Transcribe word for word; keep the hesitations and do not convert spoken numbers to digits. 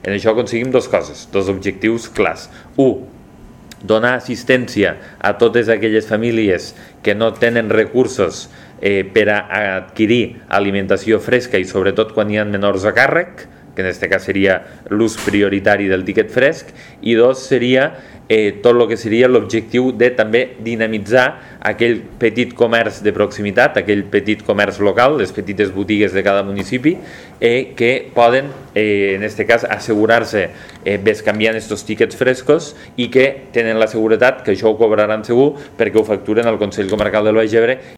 En això aconseguim dues coses, dos objectius clars. Un, donar assistència a totes aquelles famílies que no tenen recursos eh, per a adquirir alimentació fresca i sobretot quan hi ha menors a càrrec, que en aquest cas seria l'ús prioritari del tiquet fresc, i dos seria eh, tot el que seria l'objectiu de també dinamitzar aquell petit comerç de proximitat, aquell petit comerç local, les petites botigues de cada municipi, eh, que poden, eh, en aquest cas, assegurar-se eh, bescanviant aquests tiquets frescos i que tenen la seguretat que això ho cobraran segur perquè ho facturen al Consell Comarcal del Baix Ebre